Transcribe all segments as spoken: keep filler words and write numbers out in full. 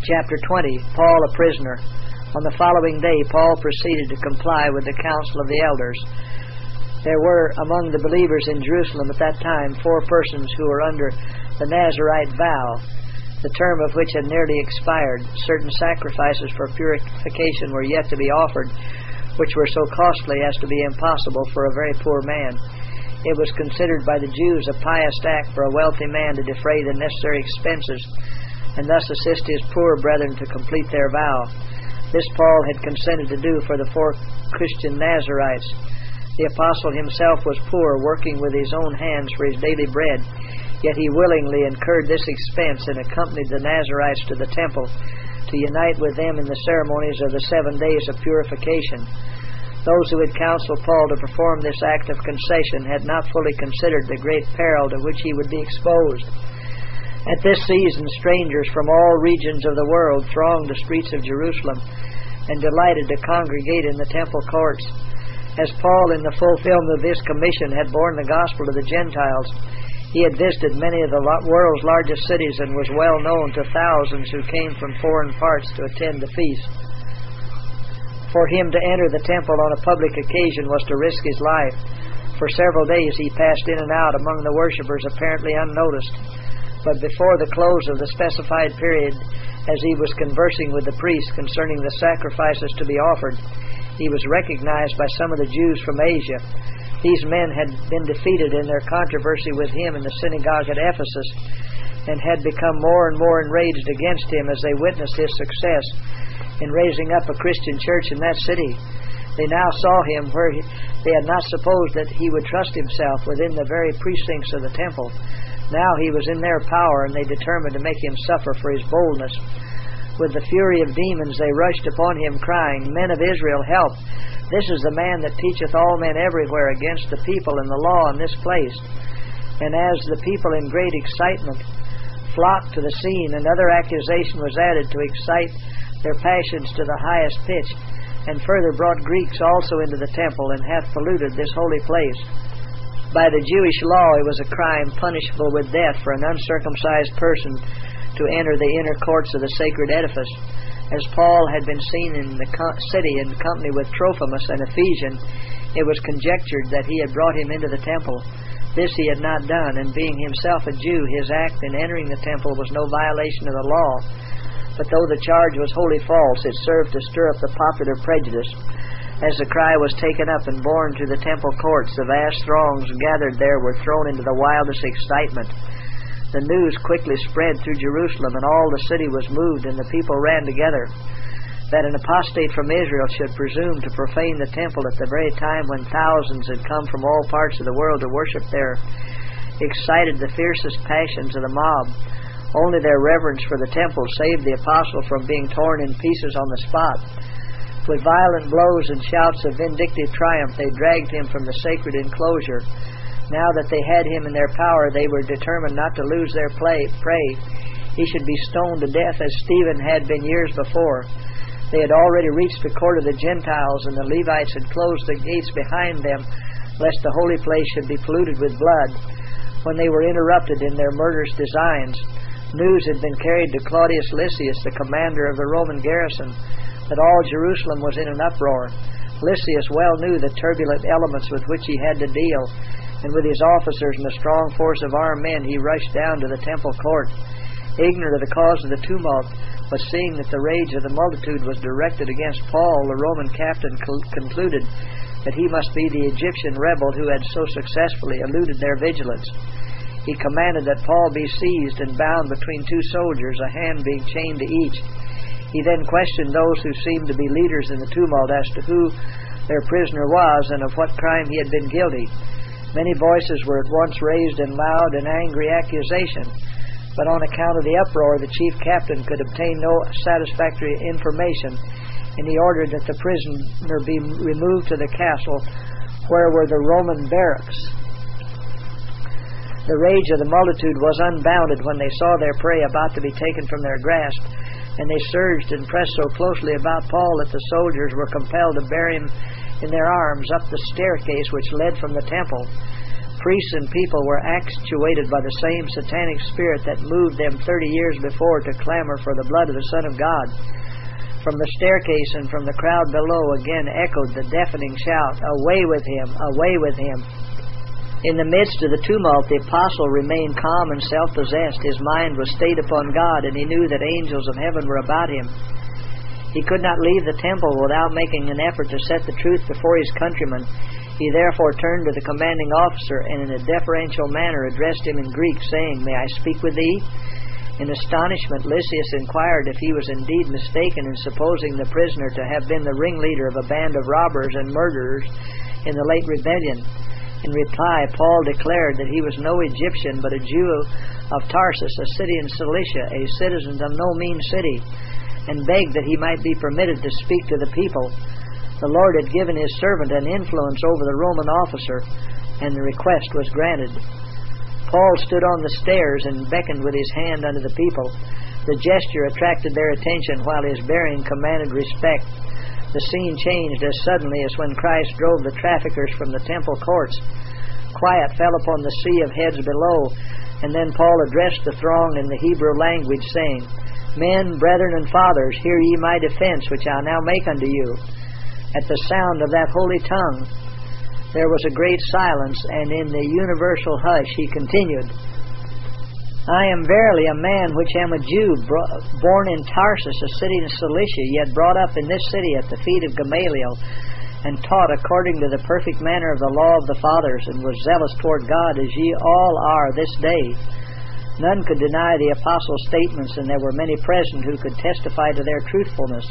Chapter twenty. Paul a prisoner. On the following day, Paul proceeded to comply with the counsel of the elders. There were among the believers in Jerusalem at that time four persons who were under the Nazirite vow, the term of which had nearly expired. Certain sacrifices for purification were yet to be offered, which were so costly as to be impossible for a very poor man. It was considered by the Jews a pious act for a wealthy man to defray the necessary expenses and thus assist his poor brethren to complete their vow. This Paul had consented to do for the four Christian Nazirites. The apostle himself was poor, working with his own hands for his daily bread, yet he willingly incurred this expense and accompanied the Nazirites to the temple to unite with them in the ceremonies of the seven days of purification. Those who had counseled Paul to perform this act of concession had not fully considered the great peril to which he would be exposed. At this season, strangers from all regions of the world thronged the streets of Jerusalem and delighted to congregate in the temple courts. As Paul, in the fulfillment of his commission, had borne the gospel to the Gentiles, he had visited many of the world's largest cities and was well known to thousands who came from foreign parts to attend the feast. For him to enter the temple on a public occasion was to risk his life. For several days he passed in and out among the worshippers apparently unnoticed. But before the close of the specified period, as he was conversing with the priest concerning the sacrifices to be offered, he was recognized by some of the Jews from Asia. These men had been defeated in their controversy with him in the synagogue at Ephesus, and had become more and more enraged against him as they witnessed his success in raising up a Christian church in that city. They now saw him where he, they had not supposed that he would trust himself within the very precincts of the temple. Now he was in their power, and they determined to make him suffer for his boldness. With the fury of demons they rushed upon him, crying, "Men of Israel, help! This is the man that teacheth all men everywhere against the people and the law in this place." And as the people in great excitement flocked to the scene, another accusation was added to excite their passions to the highest pitch, and further brought Greeks also into the temple, and hath polluted this holy place. By the Jewish law it was a crime punishable with death for an uncircumcised person to enter the inner courts of the sacred edifice. As Paul had been seen in the city in company with Trophimus, an Ephesian, it was conjectured that he had brought him into the temple. This he had not done, and being himself a Jew, his act in entering the temple was no violation of the law. But though the charge was wholly false, it served to stir up the popular prejudice. As the cry was taken up and borne to the temple courts, the vast throngs gathered there were thrown into the wildest excitement. The news quickly spread through Jerusalem, and all the city was moved, and the people ran together. That an apostate from Israel should presume to profane the temple at the very time when thousands had come from all parts of the world to worship there excited the fiercest passions of the mob. Only their reverence for the temple saved the apostle from being torn in pieces on the spot. With violent blows and shouts of vindictive triumph, they dragged him from the sacred enclosure. Now that they had him in their power, they were determined not to lose their play, prey. He should be stoned to death as Stephen had been years before. They had already reached the court of the Gentiles, and the Levites had closed the gates behind them, lest the holy place should be polluted with blood. When they were interrupted in their murderous designs, news had been carried to Claudius Lysias, the commander of the Roman garrison, that all Jerusalem was in an uproar. Lysias well knew the turbulent elements with which he had to deal, and with his officers and a strong force of armed men he rushed down to the temple court. Ignorant of the cause of the tumult, but seeing that the rage of the multitude was directed against Paul, the Roman captain cl- concluded that he must be the Egyptian rebel who had so successfully eluded their vigilance. He commanded that Paul be seized and bound between two soldiers, a hand being chained to each. He then questioned those who seemed to be leaders in the tumult as to who their prisoner was and of what crime he had been guilty. Many voices were at once raised in loud and angry accusation, but on account of the uproar the chief captain could obtain no satisfactory information, and he ordered that the prisoner be removed to the castle where were the Roman barracks. The rage of the multitude was unbounded when they saw their prey about to be taken from their grasp, and they surged and pressed so closely about Paul that the soldiers were compelled to bear him in their arms up the staircase which led from the temple. priests and people were actuated by the same satanic spirit that moved them thirty years before to clamor for the blood of the Son of God. From the staircase and from the crowd below again echoed the deafening shout, "Away with him! Away with him!" In the midst of the tumult, the apostle remained calm and self-possessed. His mind was stayed upon God, and he knew that angels of heaven were about him. He could not leave the temple without making an effort to set the truth before his countrymen. He therefore turned to the commanding officer and in a deferential manner addressed him in Greek, saying, "May I speak with thee?" In astonishment, Lysias inquired if he was indeed mistaken in supposing the prisoner to have been the ringleader of a band of robbers and murderers in the late rebellion. In reply, Paul declared that he was no Egyptian, but a Jew of Tarsus, a city in Cilicia, a citizen of no mean city, and begged that he might be permitted to speak to the people. The Lord had given his servant an influence over the Roman officer, and the request was granted. Paul stood on the stairs and beckoned with his hand unto the people. The gesture attracted their attention, while his bearing commanded respect. The scene changed as suddenly as when Christ drove the traffickers from the temple courts. Quiet fell upon the sea of heads below, and then Paul addressed the throng in the Hebrew language, saying, "Men, brethren, and fathers, hear ye my defense, which I now make unto you." At the sound of that holy tongue, there was a great silence, and in the universal hush he continued, "I am verily a man which am a Jew, born in Tarsus, a city in Cilicia, yet brought up in this city at the feet of Gamaliel, and taught according to the perfect manner of the law of the fathers, and was zealous toward God, as ye all are this day." None could deny the apostles' statements, and there were many present who could testify to their truthfulness.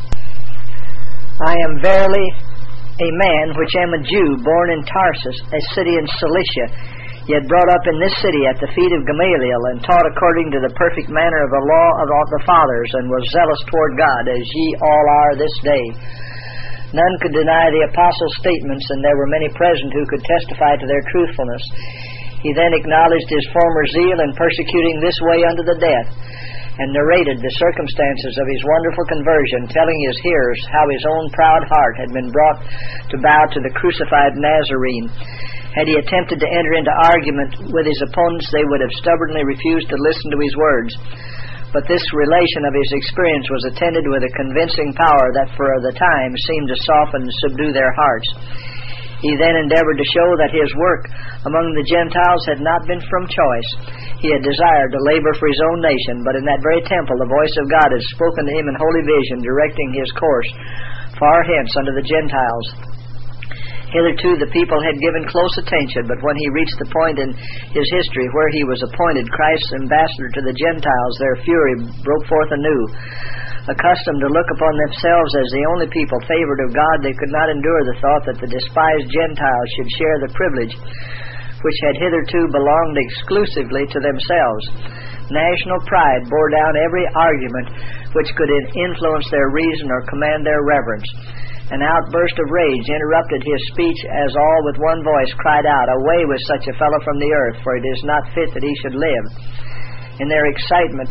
"I am verily a man which am a Jew, born in Tarsus, a city in Cilicia, yet brought up in this city at the feet of Gamaliel, and taught according to the perfect manner of the law of the fathers, and was zealous toward God, as ye all are this day." None could deny the apostles' statements, and there were many present who could testify to their truthfulness. He then acknowledged his former zeal in persecuting this way unto the death, and narrated the circumstances of his wonderful conversion, telling his hearers how his own proud heart had been brought to bow to the crucified Nazarene. Had he attempted to enter into argument with his opponents, they would have stubbornly refused to listen to his words. But this relation of his experience was attended with a convincing power that for the time seemed to soften and subdue their hearts. He then endeavored to show that his work among the Gentiles had not been from choice. He had desired to labor for his own nation, but in that very temple the voice of God had spoken to him in holy vision, directing his course far hence unto the Gentiles. Hitherto the people had given close attention, but when he reached the point in his history where he was appointed Christ's ambassador to the Gentiles, their fury broke forth anew. Accustomed to look upon themselves as the only people favored of God, they could not endure the thought that the despised Gentiles should share the privilege which had hitherto belonged exclusively to themselves. National pride bore down every argument which could influence their reason or command their reverence. An outburst of rage interrupted his speech as all with one voice cried out, "Away with such a fellow from the earth, for it is not fit that he should live." In their excitement,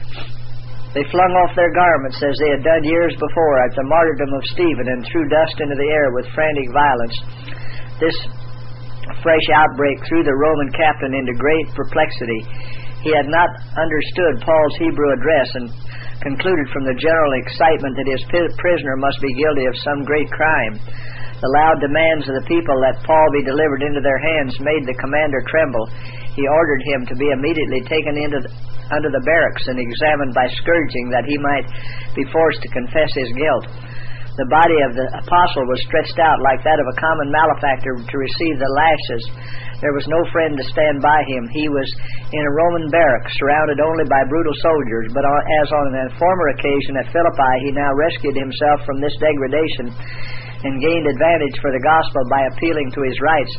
they flung off their garments as they had done years before at the martyrdom of Stephen, and threw dust into the air with frantic violence. This fresh outbreak threw the Roman captain into great perplexity. He had not understood Paul's Hebrew address, and concluded from the general excitement that his prisoner must be guilty of some great crime. The loud demands of the people that Paul be delivered into their hands made the commander tremble. He ordered him to be immediately taken into the, under the barracks and examined by scourging, that he might be forced to confess his guilt. The body of the apostle was stretched out like that of a common malefactor to receive the lashes. There was no friend to stand by him. He was in a Roman barrack, surrounded only by brutal soldiers, but as on a former occasion at Philippi, he now rescued himself from this degradation and gained advantage for the gospel by appealing to his rights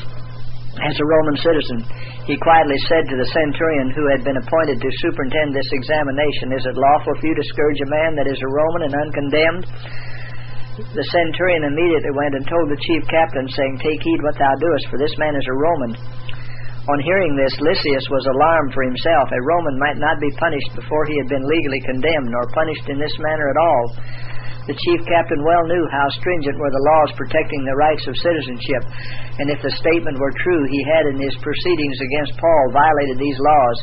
as a Roman citizen. He quietly said to the centurion who had been appointed to superintend this examination, "Is it lawful for you to scourge a man that is a Roman and uncondemned?" The centurion immediately went and told the chief captain, saying, "Take heed what thou doest, for this man is a Roman." On hearing this, Lysias was alarmed for himself. A Roman might not be punished before he had been legally condemned, nor punished in this manner at all. The chief captain well knew how stringent were the laws protecting the rights of citizenship, and if the statement were true, he had in his proceedings against Paul violated these laws.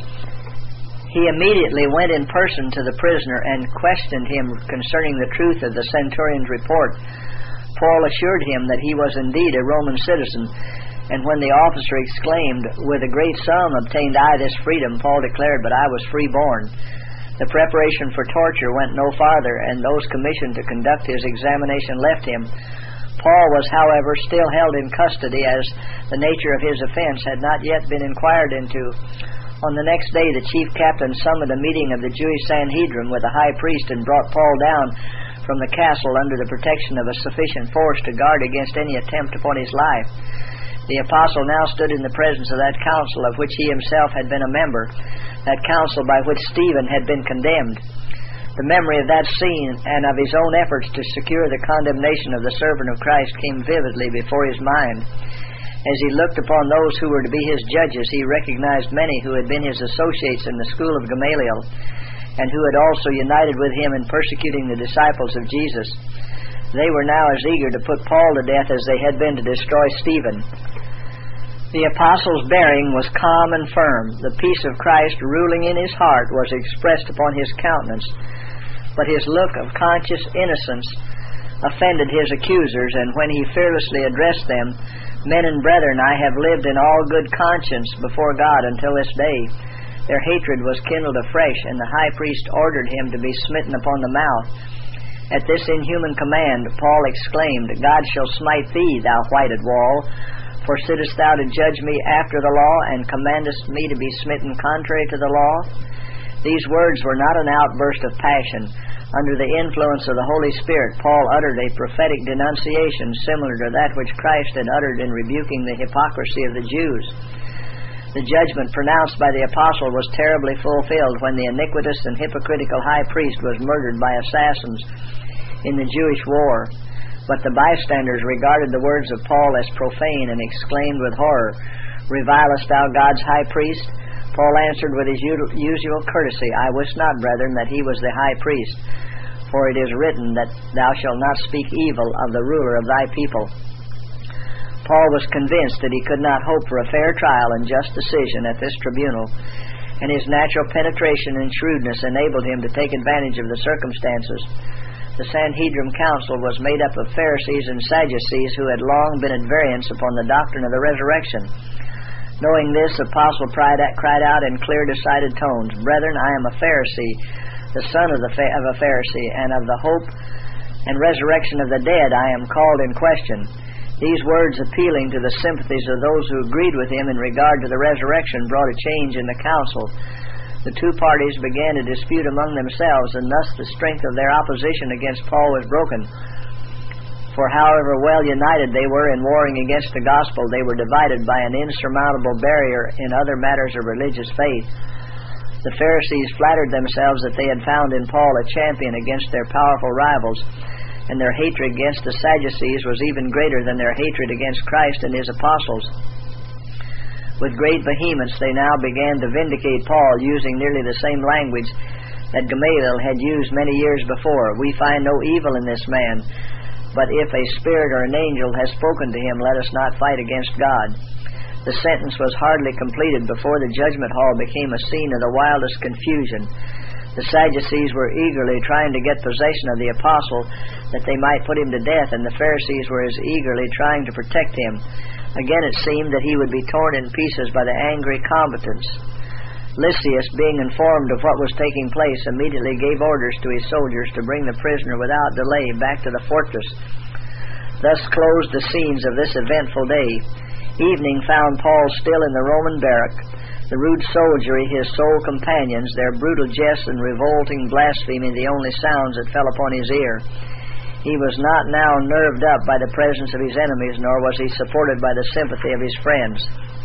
He immediately went in person to the prisoner and questioned him concerning the truth of the centurion's report. Paul assured him that he was indeed a Roman citizen, and when the officer exclaimed, "With a great sum obtained I this freedom," Paul declared, "But I was freeborn." The preparation for torture went no farther, and those commissioned to conduct his examination left him. Paul was, however, still held in custody, as the nature of his offense had not yet been inquired into. On the next day the chief captain summoned a meeting of the Jewish Sanhedrin with the high priest and brought Paul down from the castle under the protection of a sufficient force to guard against any attempt upon his life. The apostle now stood in the presence of that council of which he himself had been a member, that council by which Stephen had been condemned. The memory of that scene and of his own efforts to secure the condemnation of the servant of Christ came vividly before his mind. As he looked upon those who were to be his judges, he recognized many who had been his associates in the school of Gamaliel, and who had also united with him in persecuting the disciples of Jesus. They were now as eager to put Paul to death as they had been to destroy Stephen. The apostle's bearing was calm and firm. The peace of Christ ruling in his heart was expressed upon his countenance, but his look of conscious innocence offended his accusers, and when he fearlessly addressed them, "Men and brethren, I have lived in all good conscience before God until this day," their hatred was kindled afresh, and the high priest ordered him to be smitten upon the mouth. At this inhuman command, Paul exclaimed, "God shall smite thee, thou whited wall, for sittest thou to judge me after the law, and commandest me to be smitten contrary to the law?" These words were not an outburst of passion. Under the influence of the Holy Spirit, Paul uttered a prophetic denunciation similar to that which Christ had uttered in rebuking the hypocrisy of the Jews. The judgment pronounced by the apostle was terribly fulfilled when the iniquitous and hypocritical high priest was murdered by assassins in the Jewish war. But the bystanders regarded the words of Paul as profane and exclaimed with horror, "Revilest thou God's high priest?" Paul answered with his usual courtesy, "I wist not, brethren, that he was the high priest, for it is written that thou shalt not speak evil of the ruler of thy people." Paul was convinced that he could not hope for a fair trial and just decision at this tribunal, and his natural penetration and shrewdness enabled him to take advantage of the circumstances. The Sanhedrin council was made up of Pharisees and Sadducees who had long been at variance upon the doctrine of the resurrection. Knowing this, Apostle cried out in clear, decided tones, "Brethren, I am a Pharisee, the son of, the fa- of a Pharisee, and of the hope and resurrection of the dead I am called in question." These words, appealing to the sympathies of those who agreed with him in regard to the resurrection, brought a change in the council. The two parties began to dispute among themselves, and thus the strength of their opposition against Paul was broken. For however well united they were in warring against the gospel, they were divided by an insurmountable barrier in other matters of religious faith. The Pharisees flattered themselves that they had found in Paul a champion against their powerful rivals, and their hatred against the Sadducees was even greater than their hatred against Christ and his apostles. With great vehemence they now began to vindicate Paul, using nearly the same language that Gamaliel had used many years before. "We find no evil in this man, but if a spirit or an angel has spoken to him, let us not fight against God." The sentence was hardly completed before the judgment hall became a scene of the wildest confusion. The Sadducees were eagerly trying to get possession of the apostle that they might put him to death, and the Pharisees were as eagerly trying to protect him. Again it seemed that he would be torn in pieces by the angry combatants. Lysias, being informed of what was taking place, immediately gave orders to his soldiers to bring the prisoner without delay back to the fortress. Thus closed the scenes of this eventful day. Evening found Paul still in the Roman barrack. The rude soldiery, his sole companions, their brutal jests and revolting blasphemy the only sounds that fell upon his ear. He was not now nerved up by the presence of his enemies, nor was he supported by the sympathy of his friends.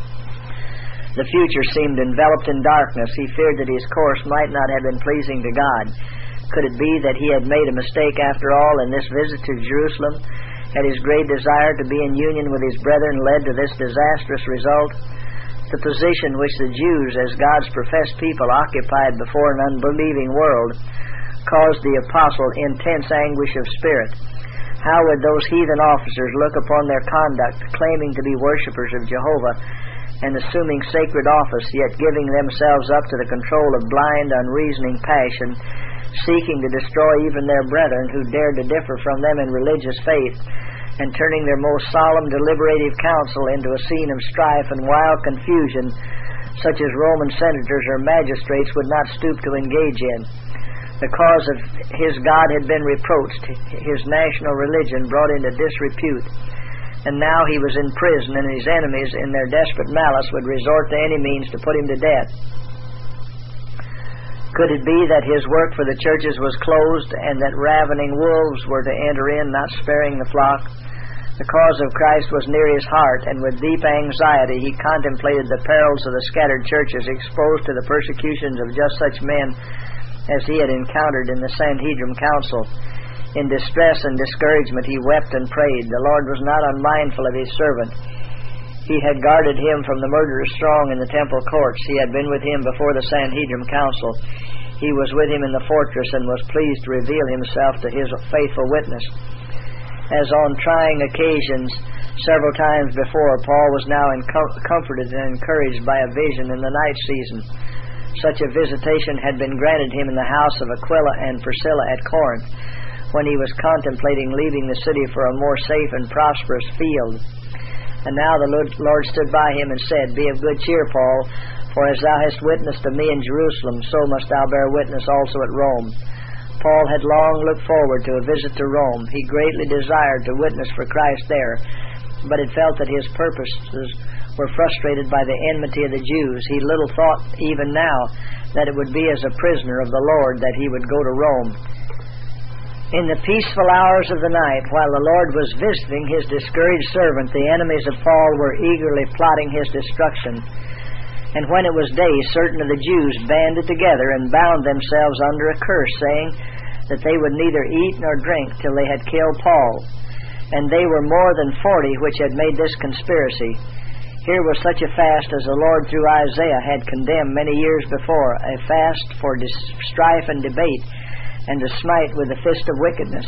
The future seemed enveloped in darkness. He feared that his course might not have been pleasing to God. Could it be that he had made a mistake after all, and this visit to Jerusalem, had his great desire to be in union with his brethren led to this disastrous result? The position which the Jews, as God's professed people, occupied before an unbelieving world caused the apostle intense anguish of spirit. How would those heathen officers look upon their conduct, claiming to be worshippers of Jehovah and assuming sacred office, yet giving themselves up to the control of blind, unreasoning passion, seeking to destroy even their brethren who dared to differ from them in religious faith, and turning their most solemn deliberative council into a scene of strife and wild confusion, such as Roman senators or magistrates would not stoop to engage in. The cause of his God had been reproached, his national religion brought into disrepute, and now he was in prison, and his enemies, in their desperate malice, would resort to any means to put him to death. Could it be that his work for the churches was closed, and that ravening wolves were to enter in, not sparing the flock? The cause of Christ was near his heart, and with deep anxiety he contemplated the perils of the scattered churches, exposed to the persecutions of just such men as he had encountered in the Sanhedrin council. In distress and discouragement he wept and prayed. The Lord was not unmindful of his servant. He had guarded him from the murderous throng in the temple courts. He had been with him before the Sanhedrin council. He was with him in the fortress and was pleased to reveal himself to his faithful witness. As on trying occasions several times before, Paul was now encom- comforted and encouraged by a vision in the night season. Such a visitation had been granted him in the house of Aquila and Priscilla at Corinth, when he was contemplating leaving the city for a more safe and prosperous field. And now the Lord stood by him and said, Be of good cheer, Paul, for as thou hast witnessed of me in Jerusalem, so must thou bear witness also at Rome. Paul had long looked forward to a visit to Rome. He greatly desired to witness for Christ there, but had felt that his purposes were frustrated by the enmity of the Jews. He little thought even now that it would be as a prisoner of the Lord that he would go to Rome. In the peaceful hours of the night, while the Lord was visiting his discouraged servant, the enemies of Paul were eagerly plotting his destruction. And when it was day, certain of the Jews banded together and bound themselves under a curse, saying that they would neither eat nor drink till they had killed Paul. And they were more than forty which had made this conspiracy. Here was such a fast as the Lord through Isaiah had condemned many years before, a fast for dis- strife and debate, and to smite with the fist of wickedness.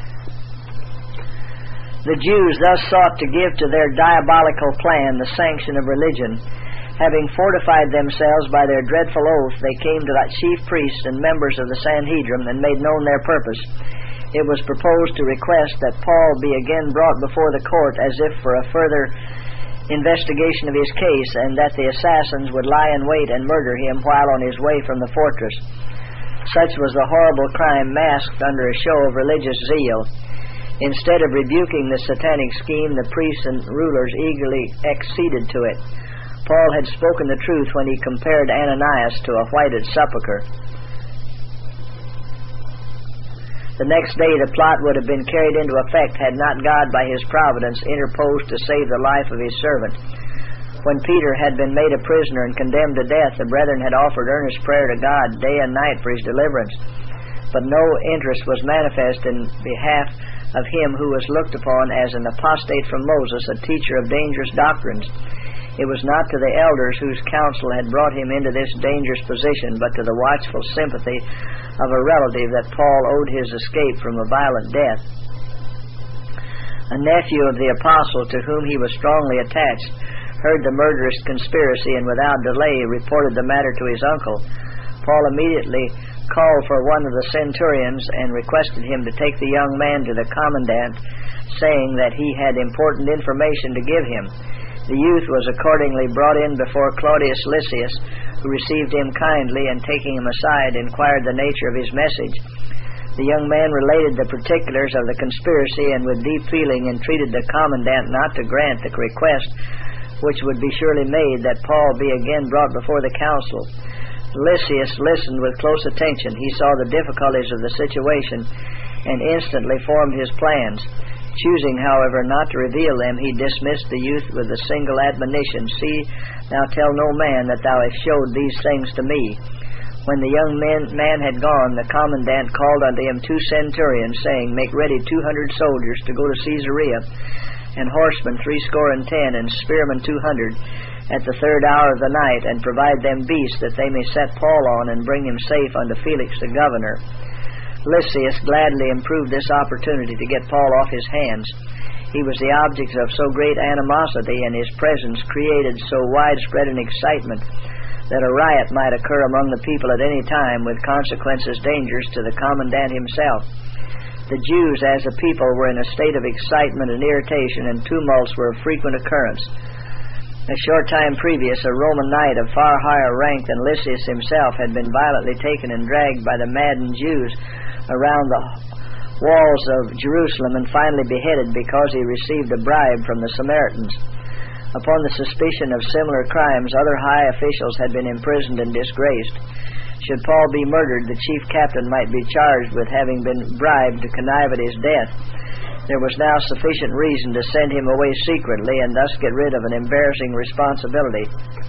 The Jews thus sought to give to their diabolical plan the sanction of religion. Having fortified themselves by their dreadful oath, they came to that chief priests and members of the Sanhedrin and made known their purpose. It was proposed to request that Paul be again brought before the court as if for a further investigation of his case, and that the assassins would lie in wait and murder him while on his way from the fortress. Such was the horrible crime masked under a show of religious zeal. Instead of rebuking the satanic scheme, the priests and rulers eagerly acceded to it. Paul had spoken the truth when he compared Ananias to a whited sepulchre. The next day the plot would have been carried into effect had not God by his providence interposed to save the life of his servant. When Peter had been made a prisoner and condemned to death, the brethren had offered earnest prayer to God day and night for his deliverance. But no interest was manifest in behalf of him who was looked upon as an apostate from Moses, a teacher of dangerous doctrines. It was not to the elders whose counsel had brought him into this dangerous position, but to the watchful sympathy of a relative that Paul owed his escape from a violent death. A nephew of the apostle, to whom he was strongly attached, heard the murderous conspiracy and without delay reported the matter to his uncle. Paul immediately called for one of the centurions and requested him to take the young man to the commandant, saying that he had important information to give him. The youth was accordingly brought in before Claudius Lysias, who received him kindly, and taking him aside, inquired the nature of his message. The young man related the particulars of the conspiracy, and with deep feeling entreated the commandant not to grant the request, which would be surely made, that Paul be again brought before the council. Lysias listened with close attention. He saw the difficulties of the situation, and instantly formed his plans. Choosing, however, not to reveal them, he dismissed the youth with a single admonition, See, thou tell no man that thou hast showed these things to me. When the young man, man had gone, the commandant called unto him two centurions, saying, Make ready two hundred soldiers to go to Caesarea, and horsemen threescore and ten, and spearmen two hundred. at the third hour of the night, and provide them beasts, that they may set Paul on, and bring him safe unto Felix the governor. Lysias gladly improved this opportunity to get Paul off his hands. He was the object of so great animosity, and his presence created so widespread an excitement that a riot might occur among the people at any time, with consequences dangerous to the commandant himself. The Jews as a people were in a state of excitement and irritation, and tumults were of frequent occurrence. A short time previous, a Roman knight of far higher rank than Lysias himself had been violently taken and dragged by the maddened Jews around the walls of Jerusalem, and finally beheaded because he received a bribe from the Samaritans. Upon the suspicion of similar crimes, other high officials had been imprisoned and disgraced. Should Paul be murdered, the chief captain might be charged with having been bribed to connive at his death. There was now sufficient reason to send him away secretly, and thus get rid of an embarrassing responsibility.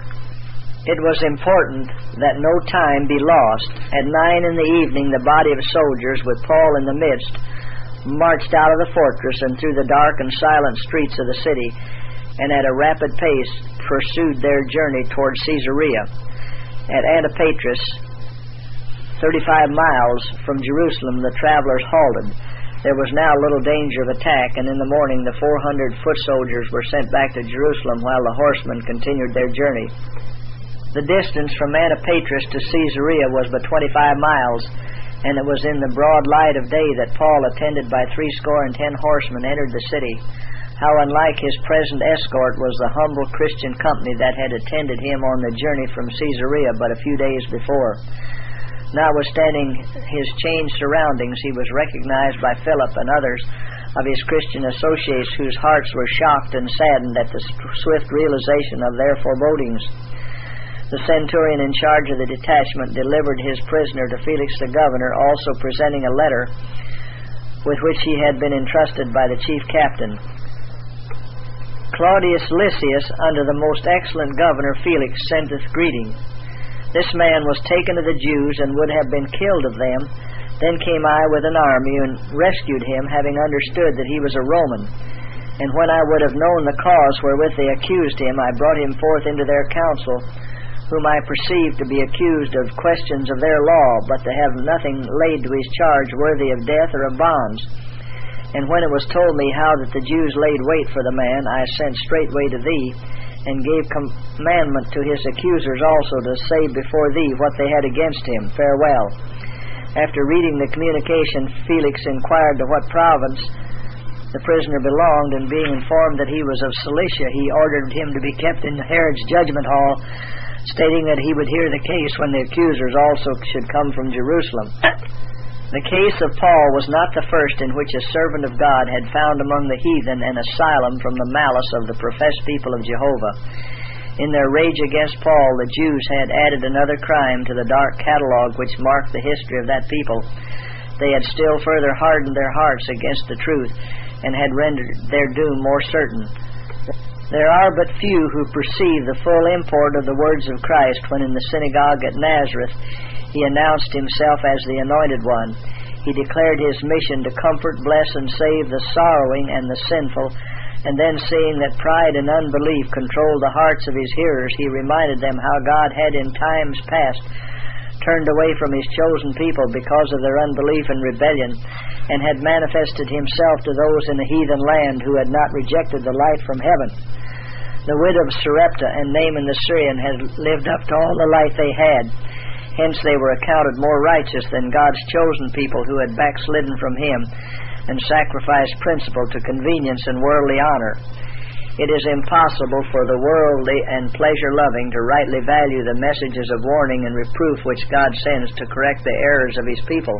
It was important that no time be lost. At nine in the evening, the body of soldiers, with Paul in the midst, marched out of the fortress and through the dark and silent streets of the city, and at a rapid pace pursued their journey toward Caesarea. At Antipatris, thirty-five miles from Jerusalem, the travelers halted. There was now little danger of attack, and in the morning the four hundred foot soldiers were sent back to Jerusalem, while the horsemen continued their journey. The distance from Antipatris to Caesarea was but twenty-five miles, and it was in the broad light of day that Paul, attended by threescore and ten horsemen, entered the city. How unlike his present escort was the humble Christian company that had attended him on the journey from Caesarea but a few days before. Notwithstanding his changed surroundings, he was recognized by Philip and others of his Christian associates, whose hearts were shocked and saddened at the swift realization of their forebodings. The centurion in charge of the detachment delivered his prisoner to Felix the governor, also presenting a letter with which he had been entrusted by the chief captain. Claudius Lysias, under the most excellent governor Felix, sendeth greeting. This man was taken of the Jews, and would have been killed of them. Then came I with an army, and rescued him, having understood that he was a Roman. And when I would have known the cause wherewith they accused him, I brought him forth into their council, whom I perceived to be accused of questions of their law, but to have nothing laid to his charge worthy of death or of bonds. And when it was told me how that the Jews laid wait for the man, I sent straightway to thee, and gave commandment to his accusers also to say before thee what they had against him. Farewell. After reading the communication, Felix inquired to what province the prisoner belonged, and being informed that he was of Cilicia, he ordered him to be kept in Herod's judgment hall, stating that he would hear the case when the accusers also should come from Jerusalem. The case of Paul was not the first in which a servant of God had found among the heathen an asylum from the malice of the professed people of Jehovah. In their rage against Paul, the Jews had added another crime to the dark catalogue which marked the history of that people. They had still further hardened their hearts against the truth, and had rendered their doom more certain. There are but few who perceive the full import of the words of Christ when in the synagogue at Nazareth he announced himself as the Anointed One. He declared his mission to comfort, bless, and save the sorrowing and the sinful, and then seeing that pride and unbelief controlled the hearts of his hearers, he reminded them how God had in times past turned away from his chosen people because of their unbelief and rebellion, and had manifested himself to those in the heathen land who had not rejected the light from heaven. The widow of Sarepta and Naaman the Syrian had lived up to all the light they had. Hence they were accounted more righteous than God's chosen people who had backslidden from him and sacrificed principle to convenience and worldly honor. It is impossible for the worldly and pleasure-loving to rightly value the messages of warning and reproof which God sends to correct the errors of his people.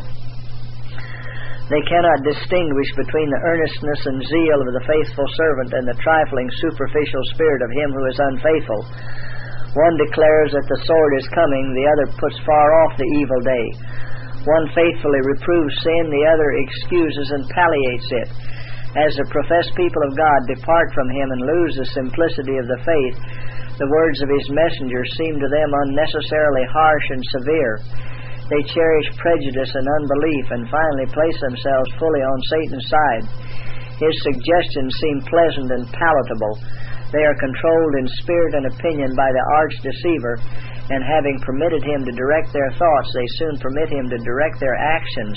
They cannot distinguish between the earnestness and zeal of the faithful servant and the trifling, superficial spirit of him who is unfaithful. One declares that the sword is coming, the other puts far off the evil day. One faithfully reproves sin, the other excuses and palliates it. As the professed people of God depart from him and lose the simplicity of the faith, the words of his messengers seem to them unnecessarily harsh and severe. They cherish prejudice and unbelief, and finally place themselves fully on Satan's side. His suggestions seem pleasant and palatable. They are controlled in spirit and opinion by the arch deceiver, and having permitted him to direct their thoughts, they soon permit him to direct their actions.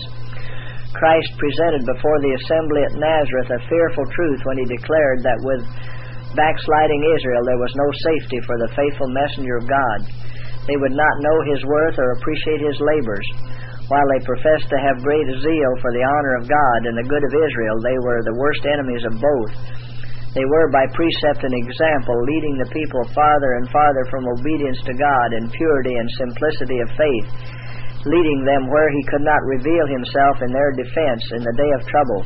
Christ presented before the assembly at Nazareth a fearful truth when he declared that with backsliding Israel there was no safety for the faithful messenger of God. They would not know his worth or appreciate his labors. While they professed to have great zeal for the honor of God and the good of Israel, they were the worst enemies of both. They were, by precept and example, leading the people farther and farther from obedience to God in purity and simplicity of faith, leading them where he could not reveal himself in their defense in the day of trouble.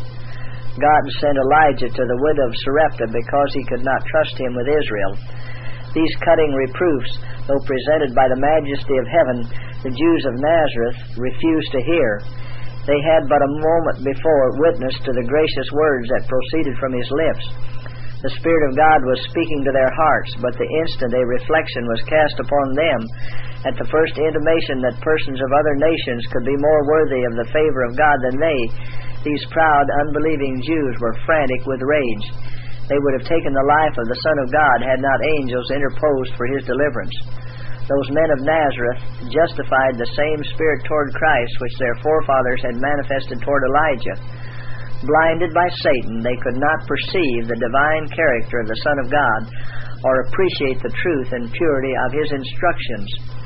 God sent Elijah to the widow of Sarepta because he could not trust him with Israel. These cutting reproofs, though presented by the majesty of heaven, the Jews of Nazareth refused to hear. They had but a moment before witnessed to the gracious words that proceeded from his lips. The Spirit of God was speaking to their hearts, but the instant a reflection was cast upon them, at the first intimation that persons of other nations could be more worthy of the favor of God than they, these proud, unbelieving Jews were frantic with rage. They would have taken the life of the Son of God had not angels interposed for his deliverance. Those men of Nazareth justified the same spirit toward Christ which their forefathers had manifested toward Elijah. Blinded by Satan, they could not perceive the divine character of the Son of God or appreciate the truth and purity of his instructions.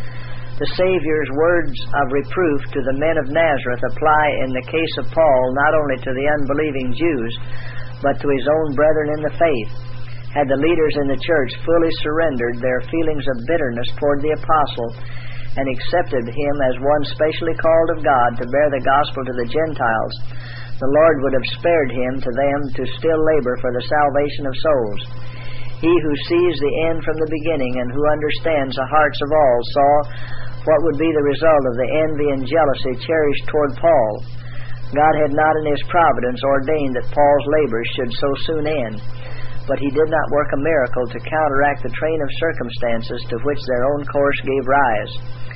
The Savior's words of reproof to the men of Nazareth apply in the case of Paul not only to the unbelieving Jews, but to his own brethren in the faith. Had the leaders in the church fully surrendered their feelings of bitterness toward the apostle and accepted him as one specially called of God to bear the gospel to the Gentiles, the Lord would have spared him to them to still labor for the salvation of souls. He who sees the end from the beginning and who understands the hearts of all saw what would be the result of the envy and jealousy cherished toward Paul. God had not in his providence ordained that Paul's labors should so soon end, but he did not work a miracle to counteract the train of circumstances to which their own course gave rise.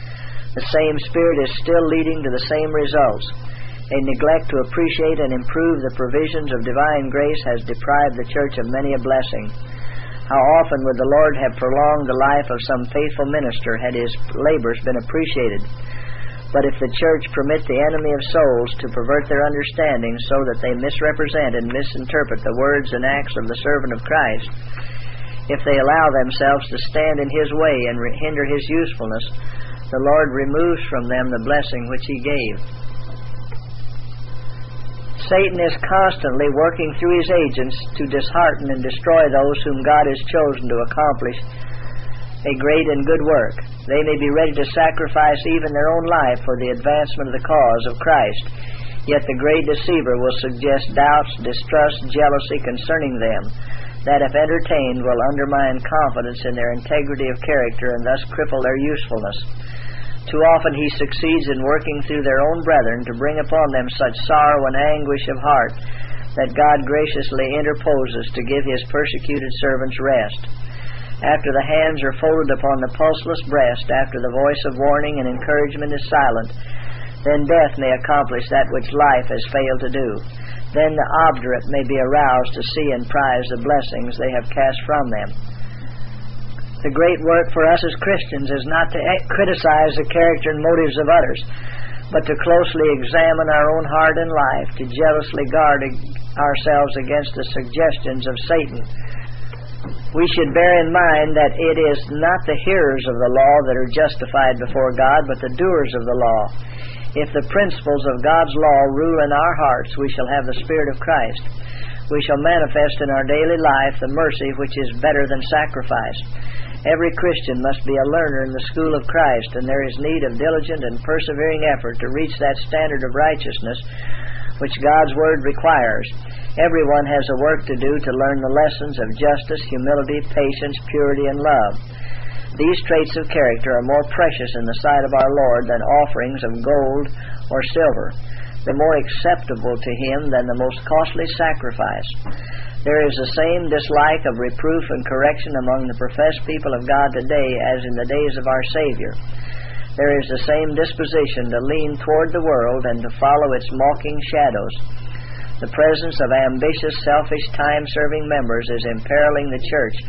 The same Spirit is still leading to the same results. A neglect to appreciate and improve the provisions of divine grace has deprived the church of many a blessing. How often would the Lord have prolonged the life of some faithful minister had his labors been appreciated? But if the church permit the enemy of souls to pervert their understanding so that they misrepresent and misinterpret the words and acts of the servant of Christ, if they allow themselves to stand in his way and hinder his usefulness, the Lord removes from them the blessing which he gave. Satan is constantly working through his agents to dishearten and destroy those whom God has chosen to accomplish a great and good work. They may be ready to sacrifice even their own life for the advancement of the cause of Christ, yet the great deceiver will suggest doubts, distrust, jealousy concerning them, that if entertained will undermine confidence in their integrity of character and thus cripple their usefulness. Too often he succeeds in working through their own brethren to bring upon them such sorrow and anguish of heart that God graciously interposes to give his persecuted servants rest. After the hands are folded upon the pulseless breast, after the voice of warning and encouragement is silent, then death may accomplish that which life has failed to do. Then the obdurate may be aroused to see and prize the blessings they have cast from them. The great work for us as Christians is not to criticize the character and motives of others, but to closely examine our own heart and life, to jealously guard ourselves against the suggestions of Satan. We should bear in mind that it is not the hearers of the law that are justified before God, but the doers of the law. If the principles of God's law rule in our hearts, we shall have the Spirit of Christ. We shall manifest in our daily life the mercy which is better than sacrifice. Every Christian must be a learner in the school of Christ, and there is need of diligent and persevering effort to reach that standard of righteousness which God's Word requires. Everyone has a work to do to learn the lessons of justice, humility, patience, purity, and love. These traits of character are more precious in the sight of our Lord than offerings of gold or silver. They're more acceptable to him than the most costly sacrifice. There is the same dislike of reproof and correction among the professed people of God today as in the days of our Savior. There is the same disposition to lean toward the world and to follow its mocking shadows. The presence of ambitious, selfish, time-serving members is imperiling the church,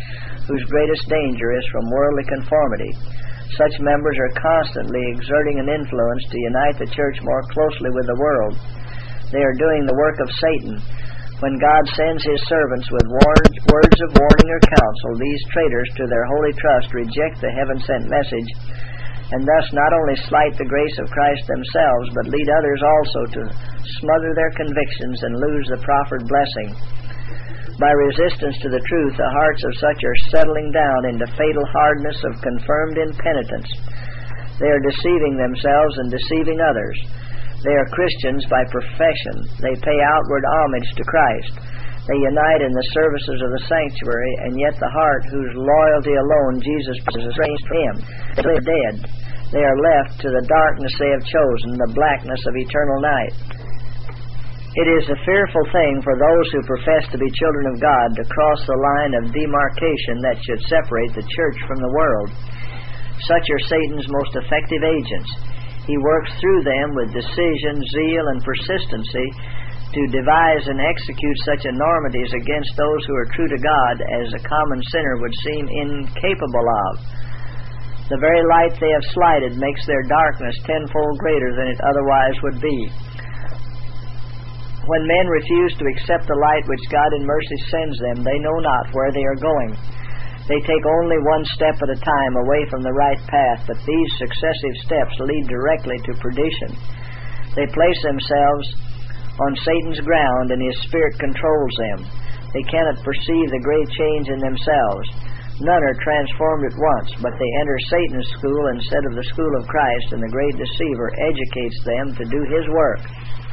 whose greatest danger is from worldly conformity. Such members are constantly exerting an influence to unite the church more closely with the world. They are doing the work of Satan. When God sends His servants with warn- words of warning or counsel, these traitors to their holy trust reject the heaven-sent message, and thus not only slight the grace of Christ themselves, but lead others also to smother their convictions and lose the proffered blessing. By resistance to the truth, the hearts of such are settling down into fatal hardness of confirmed impenitence. They are deceiving themselves and deceiving others. They are Christians by profession. They pay outward homage to Christ. They unite in the services of the sanctuary, and yet the heart, whose loyalty alone Jesus possesses, estranged from Him, they are dead. They are left to the darkness they have chosen, the blackness of eternal night. It is a fearful thing for those who profess to be children of God to cross the line of demarcation that should separate the church from the world. Such are Satan's most effective agents. He works through them with decision, zeal, and persistency to devise and execute such enormities against those who are true to God as a common sinner would seem incapable of. The very light they have slighted makes their darkness tenfold greater than it otherwise would be. When men refuse to accept the light which God in mercy sends them, they know not where they are going. They take only one step at a time away from the right path, but these successive steps lead directly to perdition. They place themselves on Satan's ground, and his spirit controls them. They cannot perceive the great change in themselves. None are transformed at once, but they enter Satan's school instead of the school of Christ, and the great deceiver educates them to do his work.